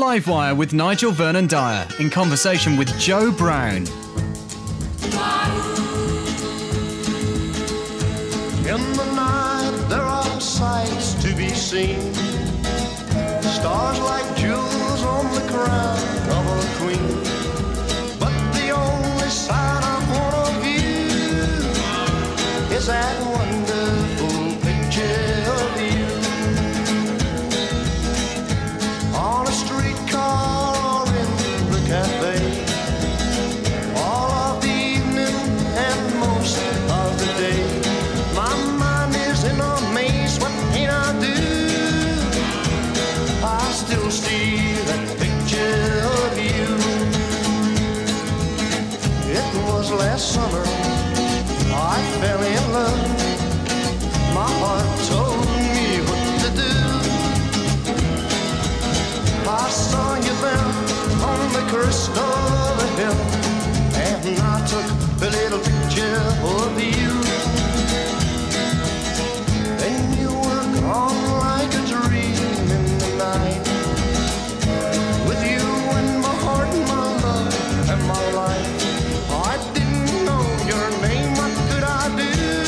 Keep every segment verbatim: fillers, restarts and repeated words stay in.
Livewire with Nigel Vernon Dyer in conversation with Joe Brown. In the night there are sights to be seen, stars like jewels on the crown of a queen. But the only sight I want of you is that wonderful picture of you on a streetcar or in the cafe, all of the evening and most of the day. My mind is in a maze, what can I do? I still see that picture of you. It was last summer, I fell in love. My heart told me what to do. I saw you there on the crest of a hill, and I took a little picture of you. And you were gone like a dream in the night, with you in my heart, my love, and my life. I didn't know your name, what could I do?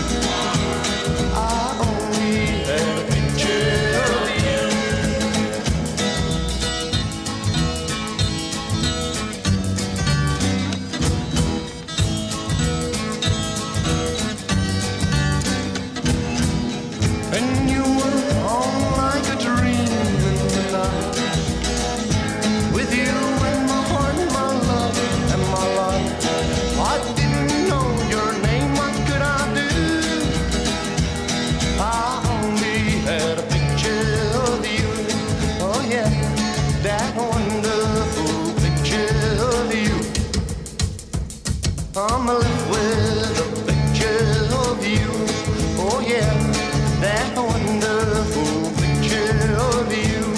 I only had a picture of you. And you were gone like a dream in the night, with you in my heart, my love, and my life. I didn't know your name, what could I do? I only had a picture of you. Oh yeah, that wonderful picture of you. I'm left with a picture of you. Oh yeah, that wonderful picture of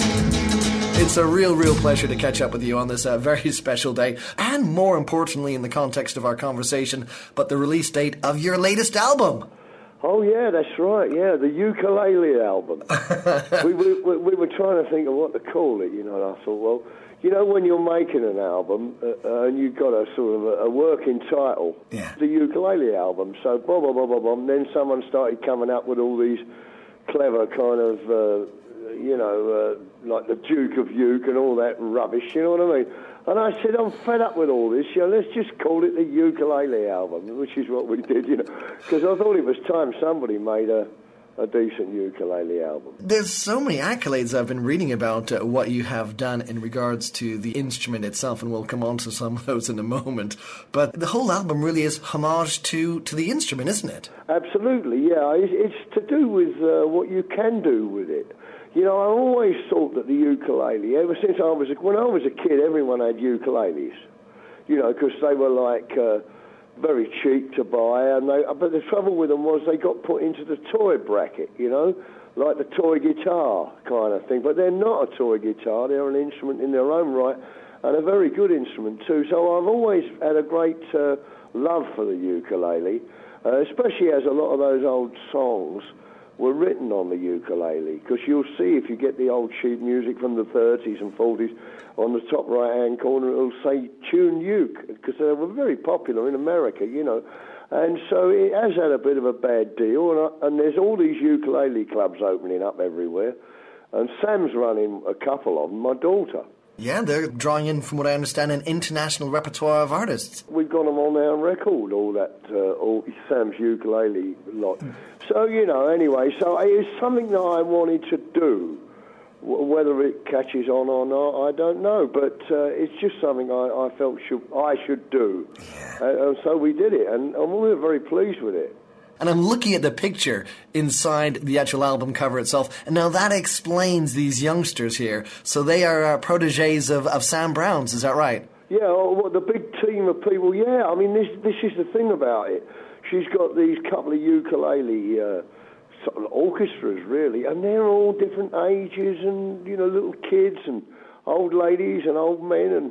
you. It's a real, real pleasure to catch up with you on this uh, very special day, and more importantly in the context of our conversation, but the release date of your latest album. Oh, yeah, that's right, yeah, the ukulele album. we, we, we, we were trying to think of what to call it, you know, and I thought, well, you know, when you're making an album uh, uh, and you've got a sort of a, a working title, Yeah. the ukulele album, so blah, blah, blah, blah, blah, and then someone started coming up with all these clever kind of, uh, you know, uh, like the Duke of Uke and all that rubbish, you know what I mean? And I said, I'm fed up with all this, you know, let's just call it the ukulele album, which is what we did, you know, because I thought it was time somebody made a, a decent ukulele album. There's so many accolades I've been reading about uh, what you have done in regards to the instrument itself, and we'll come on to some of those in a moment. But the whole album really is homage to, to the instrument, isn't it? Absolutely, yeah. It's, it's to do with uh, what you can do with it. You know, I always thought that the ukulele, ever since I was, a, when I was a kid, everyone had ukuleles, you know, because they were like uh, very cheap to buy, and they, but the trouble with them was they got put into the toy bracket, you know, like the toy guitar kind of thing. But they're not a toy guitar, they're an instrument in their own right, and a very good instrument too. So I've always had a great uh, love for the ukulele, uh, especially as a lot of those old songs were written on the ukulele, because you'll see if you get the old sheet music from the thirties and forties, on the top right-hand corner it'll say Tune Uke, because they were very popular in America, you know. And so it has had a bit of a bad deal, and, I, and there's all these ukulele clubs opening up everywhere, and Sam's running a couple of them, my daughter. Yeah, they're drawing in, from what I understand, an international repertoire of artists. We've got them on our record, all that, uh, all Sam's ukulele lot. Mm. So, you know, anyway, so it's something that I wanted to do. W- whether it catches on or not, I don't know. But uh, it's just something I, I felt should, I should do. Yeah. Uh, and so we did it, and, and we were very pleased with it. And I'm looking at the picture inside the actual album cover itself, and now that explains these youngsters here. So they are uh, protégés of, of Sam Brown's, is that right? Yeah, well, the big team of people, yeah. I mean, this this is the thing about it. She's got these couple of ukulele uh, sort of orchestras, really, and they're all different ages and, you know, little kids and old ladies and old men and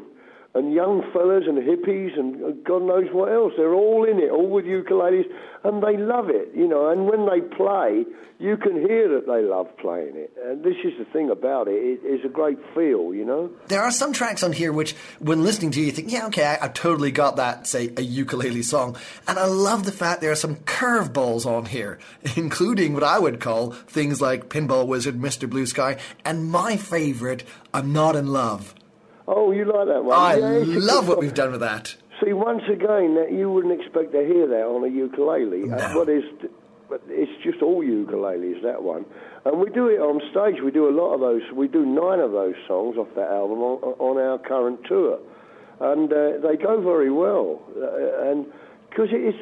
and young fellas and hippies and God knows what else. They're all in it, all with ukuleles, and they love it, you know. And when they play, you can hear that they love playing it. And this is the thing about it. It is a great feel, you know. There are some tracks on here which, when listening to you, you think, yeah, okay, I, I totally got that, say, a ukulele song. And I love the fact there are some curveballs on here, including what I would call things like Pinball Wizard, Mister Blue Sky, and my favourite, I'm Not in Love. Oh, you like that one? I yeah, love what we've done with that. See, once again, that you wouldn't expect to hear that on a ukulele. No. Uh, but it's, but it's just all ukuleles, that one. And we do it on stage. We do a lot of those. We do nine of those songs off that album on, on our current tour. And uh, they go very well. Uh, and because it is,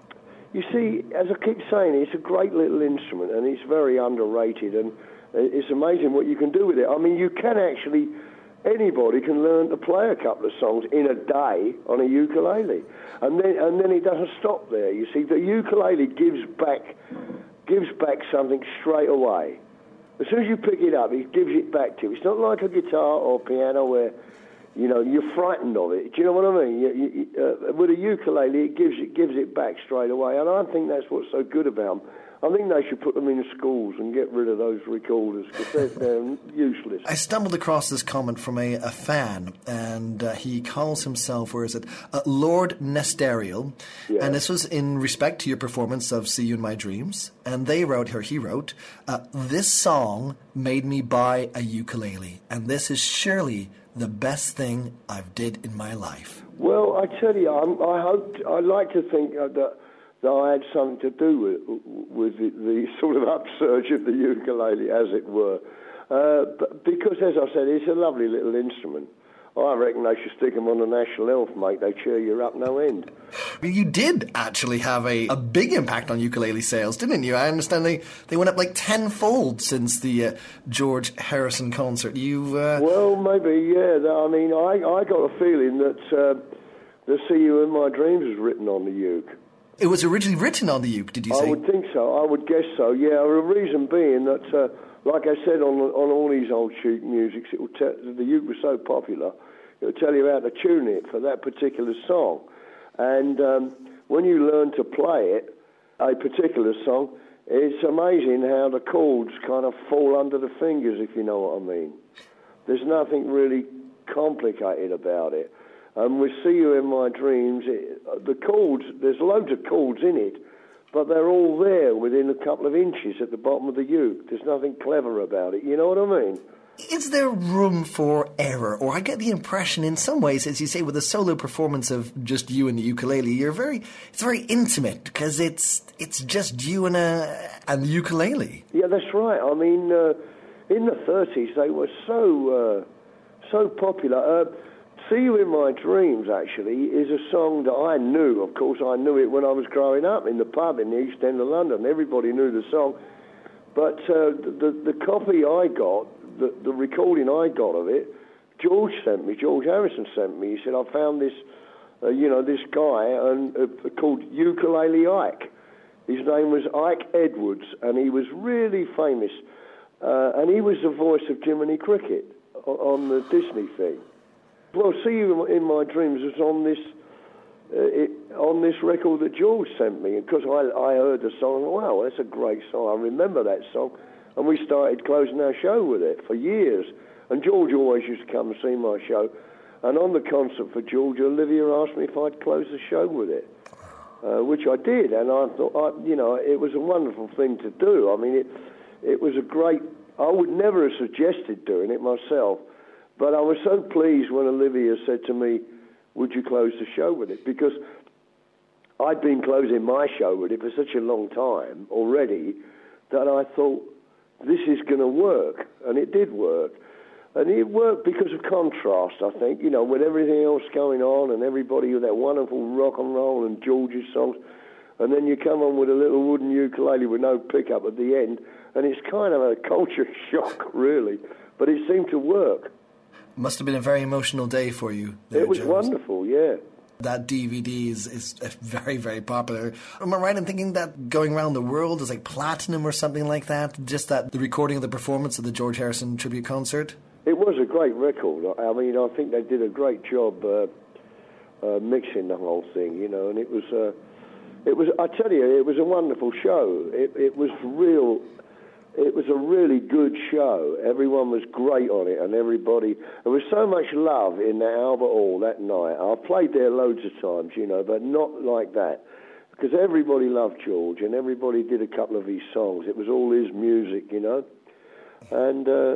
you see, as I keep saying, it's a great little instrument and it's very underrated. And it's amazing what you can do with it. I mean, you can actually... Anybody can learn to play a couple of songs in a day on a ukulele, and then and then it doesn't stop there. You see, the ukulele gives back gives back something straight away. As soon as you pick it up, it gives it back to you. It's not like a guitar or piano where, you know, you're frightened of it. Do you know what I mean? You, you, uh, with a ukulele, it gives it gives it back straight away, and I think that's what's so good about them. I think they should put them in schools and get rid of those recorders because they're, they're useless. I stumbled across this comment from a, a fan, and uh, he calls himself, where is it, uh, Lord Nesterial, Yeah. and this was in respect to your performance of See You in My Dreams, and they wrote, or he wrote, uh, this song made me buy a ukulele, and this is surely the best thing I've did in my life. Well, I tell you, I'm, I hope, I like to think uh, that... that I had something to do with, with the, the sort of upsurge of the ukulele, as it were. Uh, but because, as I said, it's a lovely little instrument. I reckon they should stick them on the National Health, mate. They cheer you up no end. You did actually have a, a big impact on ukulele sales, didn't you? I understand they, they went up like tenfold since the uh, George Harrison concert. You uh... Well, maybe, yeah. I mean, I, I got a feeling that uh, the See You in My Dreams was written on the uke. It was originally written on the uke, did you say? I would think so. I would guess so. Yeah. The reason being that, uh, like I said, on on all these old sheet musics, it will te- the uke was so popular, it will tell you how to tune it for that particular song. And um, when you learn to play it, a particular song, it's amazing how the chords kind of fall under the fingers, if you know what I mean. There's nothing really complicated about it. And with See You in My Dreams, it, the chords, there's loads of chords in it, but they're all there within a couple of inches at the bottom of the uke. There's nothing clever about it, you know what I mean? Is there room for error? Or I get the impression in some ways, as you say, with a solo performance of just you and the ukulele, you're very, it's very intimate because it's it's just you and a and the ukulele. Yeah, that's right. I mean, uh, in the thirties, they were so, uh, so popular. Uh, See You in My Dreams, actually, is a song that I knew. Of course, I knew it when I was growing up in the pub in the East End of London. Everybody knew the song. But uh, the, the copy I got, the, the recording I got of it, George sent me, George Harrison sent me. He said, I found this, uh, you know, this guy and, uh, called Ukulele Ike. His name was Ike Edwards, and he was really famous. Uh, and he was the voice of Jiminy Cricket on the Disney thing. Well, See You in My Dreams was on this uh, it, on this record that George sent me, because I, I heard the song. Wow, that's a great song. I remember that song, and we started closing our show with it for years. And George always used to come and see my show. And on the concert for George, Olivia asked me if I'd close the show with it, uh, which I did. And I thought, I, you know, it was a wonderful thing to do. I mean, it it was a great. I would never have suggested doing it myself. But I was so pleased when Olivia said to me, would you close the show with it? Because I'd been closing my show with it for such a long time already that I thought, this is going to work. And it did work. And it worked because of contrast, I think, you know, with everything else going on and everybody with that wonderful rock and roll and George's songs. And then you come on with a little wooden ukulele with no pickup at the end. And it's kind of a culture shock, really. But it seemed to work. Must have been a very emotional day for you. There, it was Jones. wonderful, yeah. That D V D is, is very, very popular. Am I right in thinking that going around the world is like platinum or something like that? Just that the recording of the performance of the George Harrison tribute concert? It was a great record. I mean, I think they did a great job uh, uh, mixing the whole thing, you know, and it was, uh, it was. I tell you, it was a wonderful show. It, it was real. It was a really good show. Everyone was great on it, and everybody. There was so much love in the Albert Hall that night. I played there loads of times, you know, but not like that, because everybody loved George, and everybody did a couple of his songs. It was all his music, you know, and uh,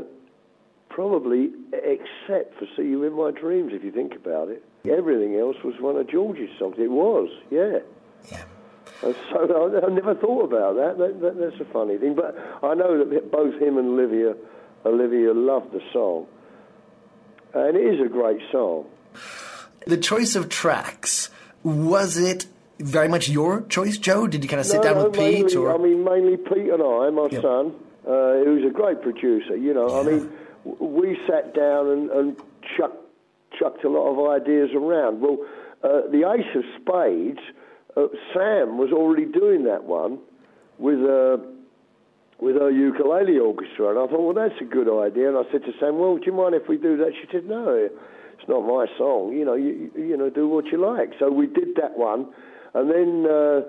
probably except for "See You in My Dreams," if you think about it, everything else was one of George's songs. It was, yeah. Yeah. And so I, I never thought about that. That, that. That's a funny thing. But I know that both him and Olivia, Olivia loved the song. And it is a great song. The choice of tracks, was it very much your choice, Joe? Did you kind of sit no, down no, with Pete? mainly, Or? I mean, mainly Pete and I, my Yep. son, uh, who's a great producer, you know. Yeah. I mean, w- we sat down and, and chucked, chucked a lot of ideas around. Well, uh, the Ace of Spades... Uh, Sam was already doing that one with uh, with her ukulele orchestra, and I thought, well, that's a good idea. And I said to Sam, well, do you mind if we do that? She said, no, it's not my song. You know, you, you know, do what you like. So we did that one, and then uh,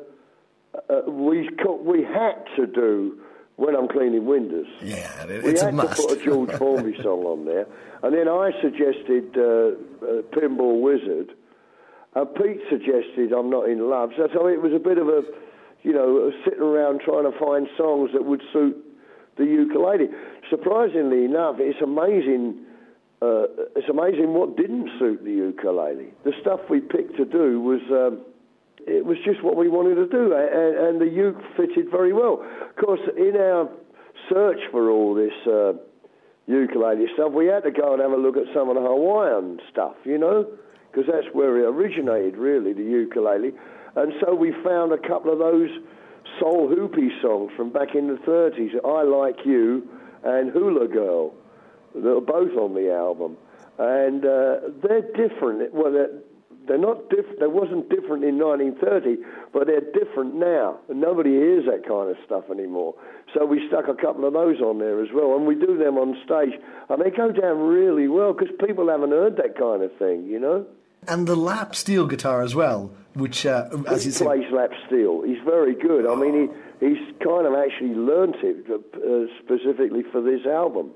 uh, we co- we had to do When I'm Cleaning Windows. Yeah, it, We it's a had must. to put a George Formby song on there, and then I suggested uh, uh, Pinball Wizard. Uh, Pete suggested I'm Not in Love. So, so it was a bit of a, you know, sitting around trying to find songs that would suit the ukulele. Surprisingly enough, it's amazing. Uh, it's amazing what didn't suit the ukulele. The stuff we picked to do was, um, it was just what we wanted to do, and, and the uke fitted very well. Of course, in our search for all this uh, ukulele stuff, we had to go and have a look at some of the Hawaiian stuff, you know, because that's where it originated, really, the ukulele. And so we found a couple of those soul hoopy songs from back in the thirties, I Like You and Hula Girl, that are both on the album. And uh, they're different. Well, they're, they're not different. They wasn't different in nineteen thirty, but they're different now. And nobody hears that kind of stuff anymore. So we stuck a couple of those on there as well. And we do them on stage. And they go down really well because people haven't heard that kind of thing, you know? And the lap steel guitar as well, which, uh, as He you said... plays lap steel. He's very good. I mean, he, he's kind of actually learnt it uh, specifically for this album.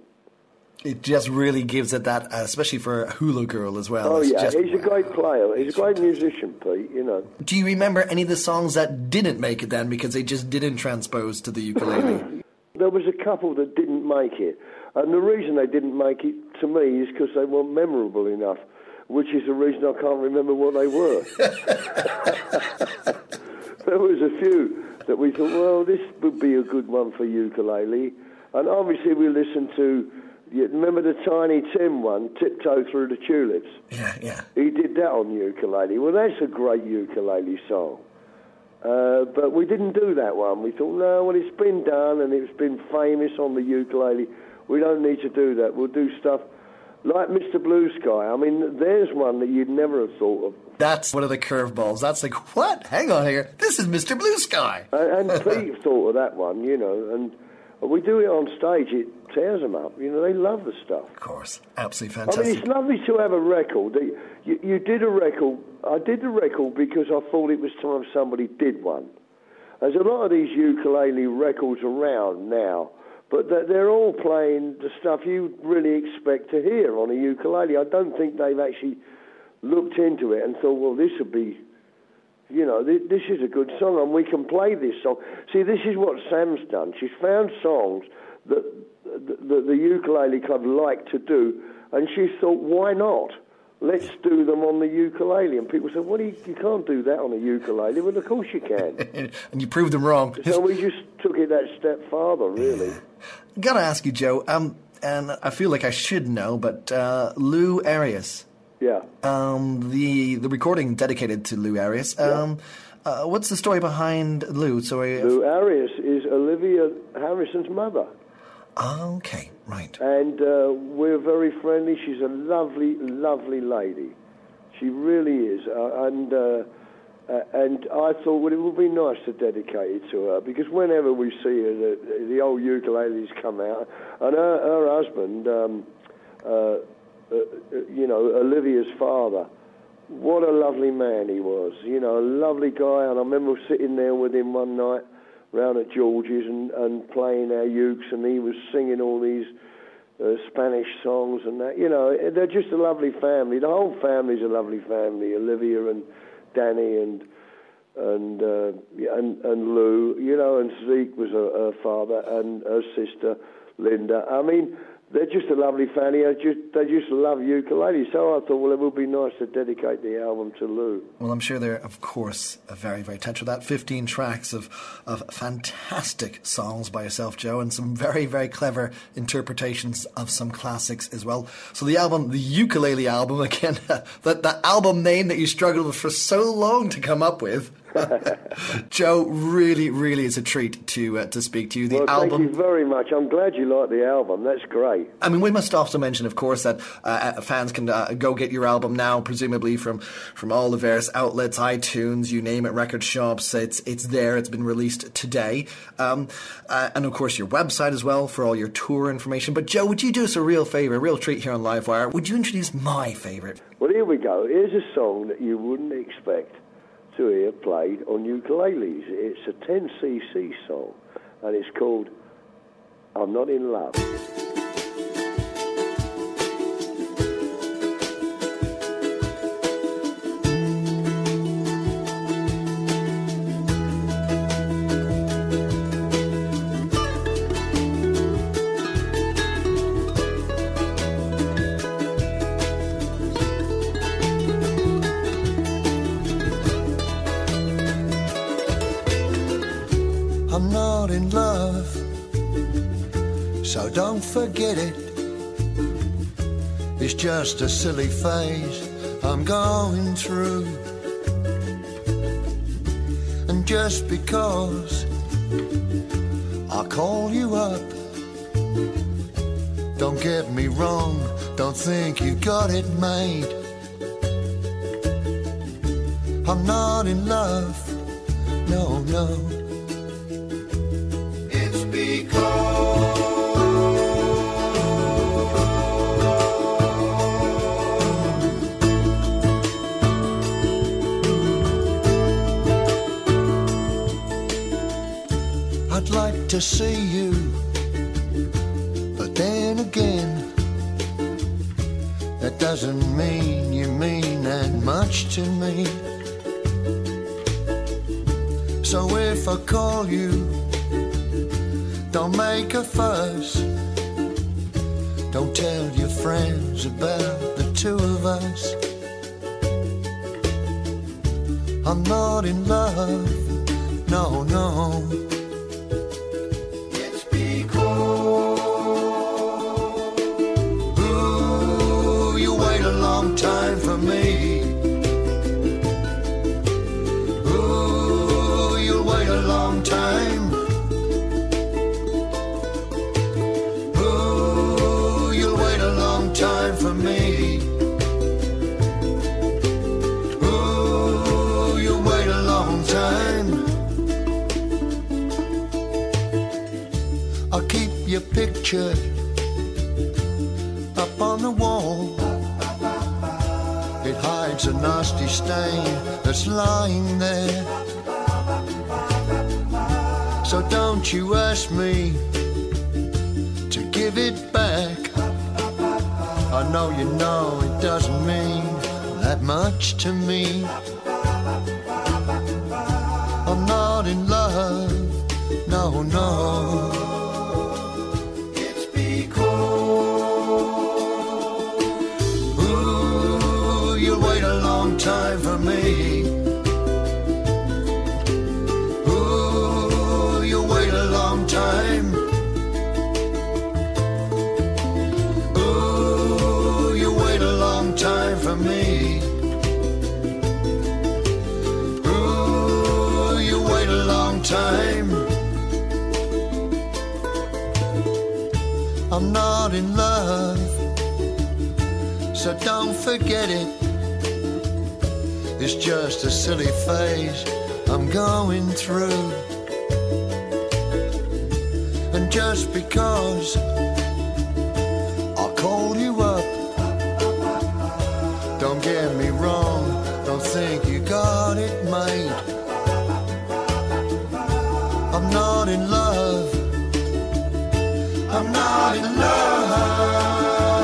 It just really gives it that, uh, especially for Hula Girl as well. Oh, It's yeah. just- He's a great player. He's a great musician, Pete, you know. Do you remember any of the songs that didn't make it then because they just didn't transpose to the ukulele? There was a couple that didn't make it. And the reason they didn't make it, to me, is because they weren't memorable enough, which is the reason I can't remember what they were. There was a few that we thought, well, this would be a good one for ukulele. And obviously we listened to, you remember the Tiny Tim one, Tiptoe Through the Tulips? Yeah, yeah. He did that on ukulele. Well, that's a great ukulele song. Uh, but we didn't do that one. We thought, no, well, it's been done and it's been famous on the ukulele. We don't need to do that. We'll do stuff like Mister Blue Sky. I mean, there's one that you'd never have thought of. That's one of the curveballs. That's like, what? Hang on here. This is Mister Blue Sky. And, and Pete thought of that one, you know, and we do it on stage. It tears them up. You know, they love the stuff. Of course. Absolutely I mean, fantastic. it's lovely to have a record. You, you did a record. I did the record because I thought it was time somebody did one. There's a lot of these ukulele records around now, but they're all playing the stuff you really expect to hear on a ukulele. I don't think they've actually looked into it and thought, well, this would be, you know, this, this is a good song and we can play this song. See, this is what Sam's done. She's found songs that the, the ukulele club like to do, and she thought, why not? Let's do them on the ukulele. And people said, well, you, you can't do that on a ukulele. Well, of course you can. And you proved them wrong. So we just took it that step farther, really. Gotta ask you, Joe, um, and I feel like I should know, but uh, Lou Arias, Yeah. um, the the recording dedicated to Lou Arias, um, uh, what's the story behind Lou? So I, Lou Arias is Olivia Harrison's mother. Okay, right. And uh, we're very friendly. She's a lovely, lovely lady. She really is. Uh, and uh, uh, and I thought, well, it would be nice to dedicate it to her, because whenever we see her, the, the old ukuleles come out. And her, her husband, um, uh, uh, you know, Olivia's father. What a lovely man he was, you know, a lovely guy. And I remember sitting there with him one night round at George's and, and playing our ukes, and he was singing all these uh, Spanish songs and that. You know, they're just a lovely family. The whole family's a lovely family. Olivia and Danny and and uh, and, and Lou, you know, and Zeke was her, her father and her sister Linda. I mean, they're just a lovely family. They just, they just love ukulele. So I thought, well, it would be nice to dedicate the album to Lou. Well, I'm sure they're, of course, very, very touched with that. fifteen tracks of, of fantastic songs by yourself, Joe, and some very, very clever interpretations of some classics as well. So the album, the ukulele album, again, that, that album name that you struggled with for so long to come up with. Joe, really, really is a treat to uh, to speak to you. The well, album. Thank you very much. I'm glad you like the album. That's great. I mean, we must also mention, of course, that uh, fans can uh, go get your album now, presumably from, from all the various outlets, iTunes, you name it, record shops. It's it's there. It's been released today, um, uh, and of course your website as well for all your tour information. But Joe, would you do us a real favour, a real treat here on Livewire? Would you introduce my favourite? Well, here we go. Here's a song that you wouldn't expect to hear played on ukuleles. It's a ten C C song, and it's called I'm Not in Love. I'm not in love, so don't forget it. It's just a silly phase I'm going through. And just because I call you up, don't get me wrong, don't think you got it made. I'm not in love, no, no. I'd like to see you, but then again, that doesn't mean you mean that much to me. So if I call you, don't make a fuss. Don't tell your friends about the two of us. I'm not in love, no, no. It's because ooh, you wait a long time for me. Ooh, you'll wait a long time. Time for me. Ooh, you wait a long time. I'll keep your picture up on the wall. It hides a nasty stain that's lying there. So don't you ask me to give it back. I know you know it doesn't mean that much to me. I'm not in love, no, no. It's because ooh, you'll wait a long time for me. Ooh, you'll wait a long time. Time for me. Ooh, you wait a long time. I'm not in love, so don't forget it. It's just a silly phase I'm going through. And just because I call you up, Don't get me wrong, don't think you got it made. I'm not in love, I'm not in love.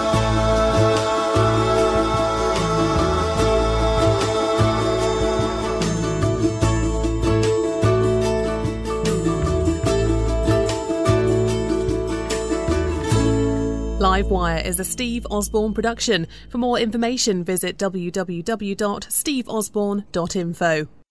Livewire is a Steve Osborne production. For more information, visit w w w dot steve osborne dot info.